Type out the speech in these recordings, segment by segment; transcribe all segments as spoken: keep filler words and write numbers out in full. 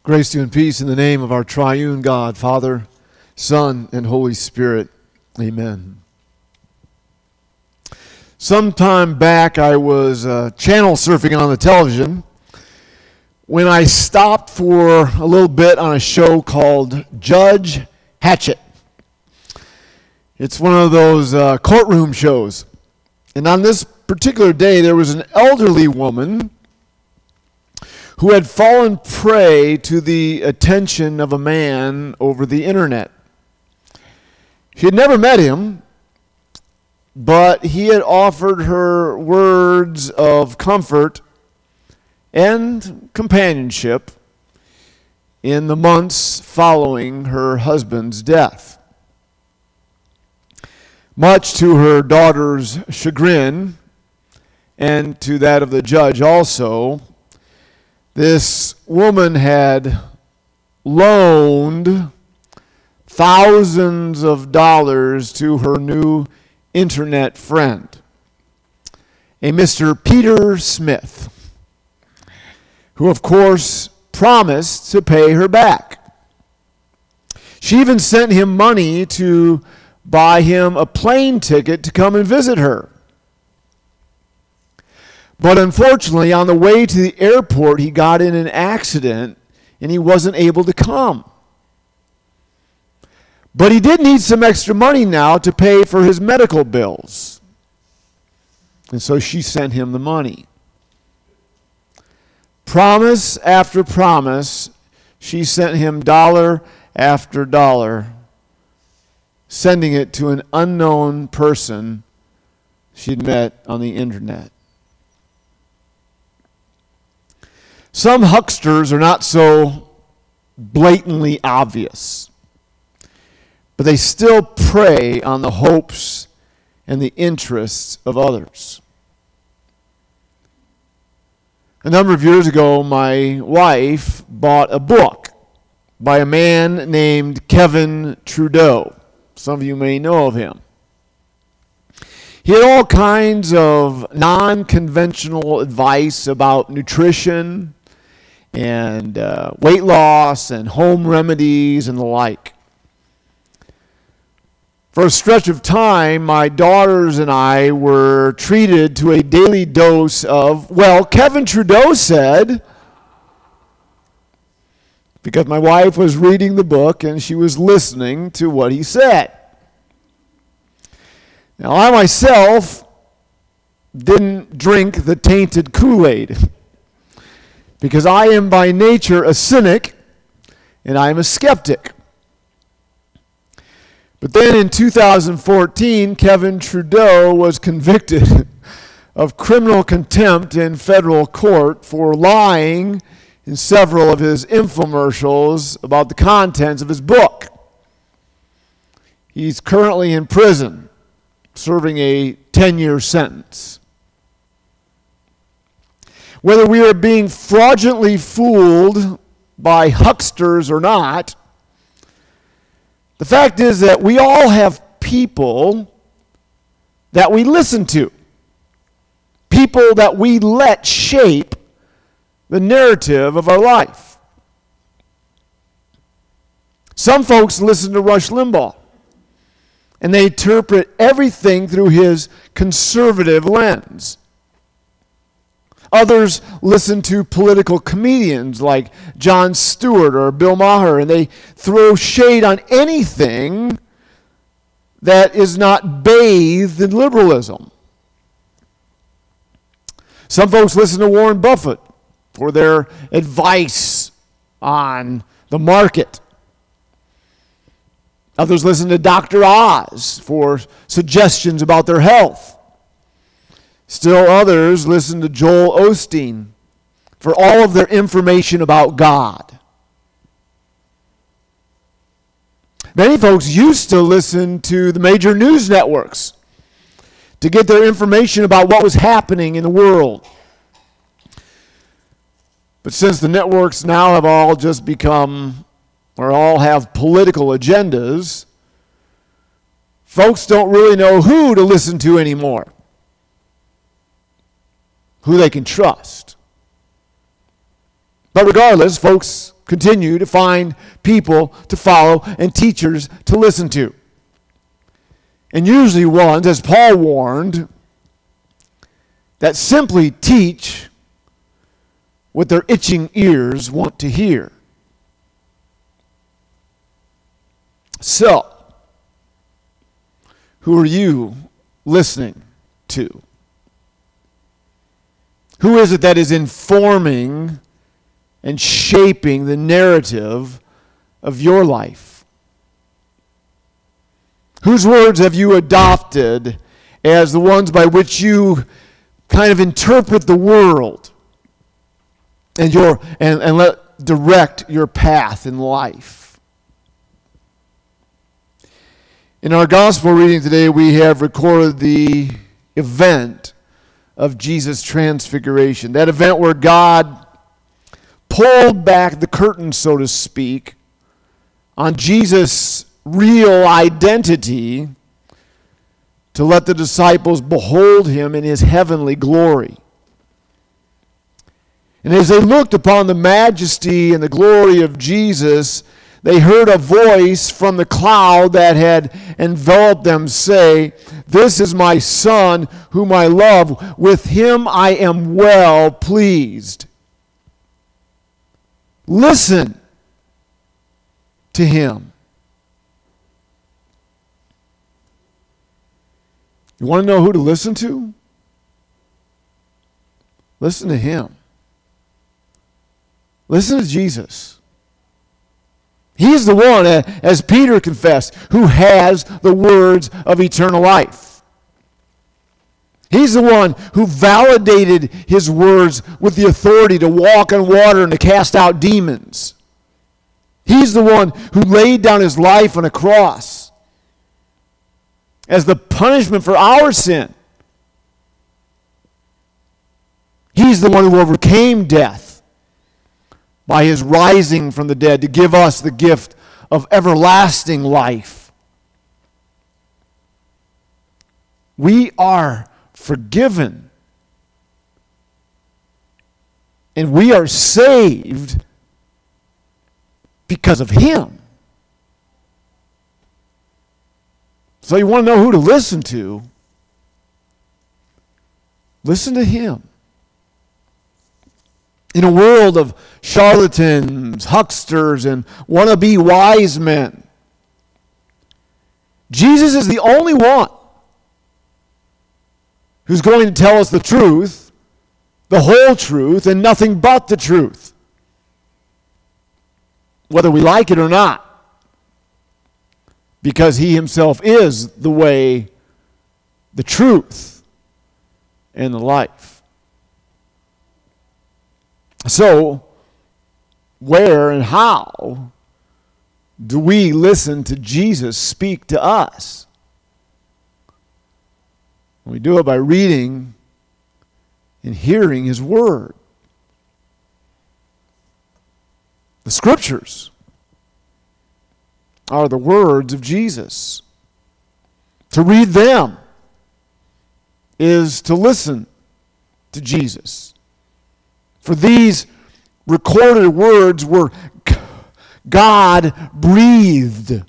Grace to you and peace in the name of our triune God, Father, Son, and Holy Spirit. Amen. Some time back, I was uh, channel surfing on the television when I stopped for a little bit on a show called Judge Hatchett. It's one of those uh, courtroom shows. And on this particular day, there was an elderly woman who had fallen prey to the attention of a man over the internet. She had never met him, but he had offered her words of comfort and companionship in the months following her husband's death. Much to her daughter's chagrin, and to that of the judge also, this woman had loaned thousands of dollars to her new internet friend, a Mister Peter Smith, who of course promised to pay her back. She even sent him money to buy him a plane ticket to come and visit her. But unfortunately, on the way to the airport, he got in an accident and he wasn't able to come. But he did need some extra money now to pay for his medical bills. And so she sent him the money. Promise after promise, she sent him dollar after dollar, sending it to an unknown person she'd met on the internet. Some hucksters are not so blatantly obvious, but they still prey on the hopes and the interests of others. A number of years ago, my wife bought a book by a man named Kevin Trudeau. Some of you may know of him. He had all kinds of non-conventional advice about nutrition and uh, weight loss and home remedies and the like. For a stretch of time, my daughters and I were treated to a daily dose of, well, Kevin Trudeau said, because my wife was reading the book and she was listening to what he said. Now, I myself didn't drink the tainted Kool-Aid because I am by nature a cynic and I am a skeptic. But then in two thousand fourteen, Kevin Trudeau was convicted of criminal contempt in federal court for lying in several of his infomercials about the contents of his book. He's currently in prison, serving a ten-year sentence. Whether we are being fraudulently fooled by hucksters or not, the fact is that we all have people that we listen to, people that we let shape the narrative of our life. Some folks listen to Rush Limbaugh, and they interpret everything through his conservative lens. Others listen to political comedians like Jon Stewart or Bill Maher, and they throw shade on anything that is not bathed in liberalism. Some folks listen to Warren Buffett for their advice on the market. Others listen to Doctor Oz for suggestions about their health. Still others listen to Joel Osteen for all of their information about God. Many folks used to listen to the major news networks to get their information about what was happening in the world. But since the networks now have all just become, or all have political agendas, folks don't really know who to listen to anymore, who they can trust. But regardless, folks continue to find people to follow and teachers to listen to. And usually ones, as Paul warned, that simply teach what their itching ears want to hear. So, who are you listening to? Who is it that is informing and shaping the narrative of your life? Whose words have you adopted as the ones by which you kind of interpret the world and your and, and let direct your path in life? In our gospel reading today, we have recorded the event of Jesus' transfiguration. That event where God pulled back the curtain, so to speak, on Jesus' real identity to let the disciples behold him in his heavenly glory. And as they looked upon the majesty and the glory of Jesus, they heard a voice from the cloud that had enveloped them say, "This is my Son whom I love. With him I am well pleased." Listen to him. You want to know who to listen to? Listen to him. Listen to Jesus. He's the one, as Peter confessed, who has the words of eternal life. He's the one who validated his words with the authority to walk on water and to cast out demons. He's the one who laid down his life on a cross as the punishment for our sin. He's the one who overcame death by his rising from the dead to give us the gift of everlasting life. We are forgiven. And we are saved because of him. So you want to know who to listen to? Listen to him. In a world of charlatans, hucksters, and wannabe wise men, Jesus is the only one who's going to tell us the truth, the whole truth, and nothing but the truth, whether we like it or not, because he himself is the way, the truth, and the life. So, where and how do we listen to Jesus speak to us? We do it by reading and hearing his word. The scriptures are the words of Jesus. To read them is to listen to Jesus. For these recorded words were God-breathed.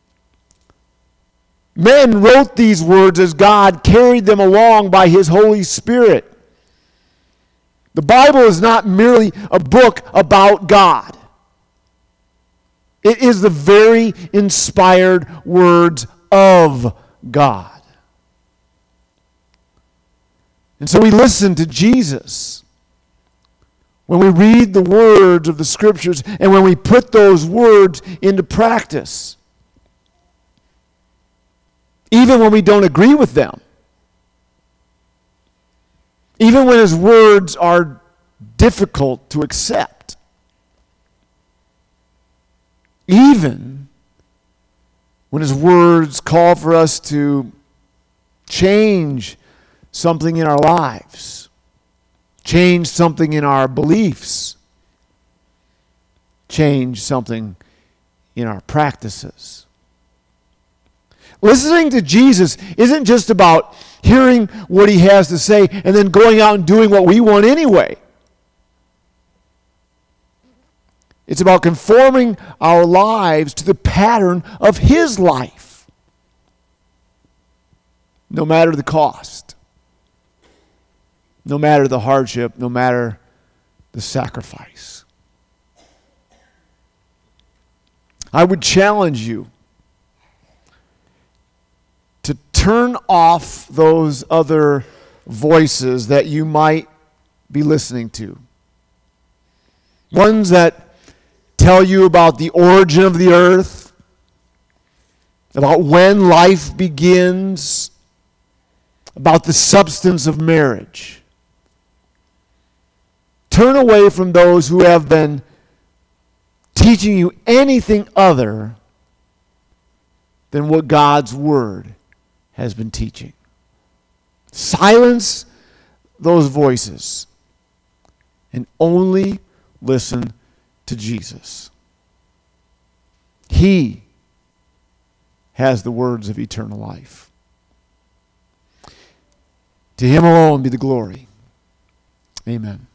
Men wrote these words as God carried them along by his Holy Spirit. The Bible is not merely a book about God. It is the very inspired words of God. And so we listen to Jesus when we read the words of the Scriptures and when we put those words into practice. Even when we don't agree with them. Even when his words are difficult to accept. Even when his words call for us to change something in our lives. Change something in our beliefs. Change something in our practices. Listening to Jesus isn't just about hearing what he has to say and then going out and doing what we want anyway. It's about conforming our lives to the pattern of His life, no matter the cost, no matter the hardship, no matter the sacrifice. I would challenge you to turn off those other voices that you might be listening to. Ones that tell you about the origin of the earth, about when life begins, about the substance of marriage. Turn away from those who have been teaching you anything other than what God's Word has been teaching. Silence those voices and only listen to Jesus. He has the words of eternal life. To Him alone be the glory. Amen.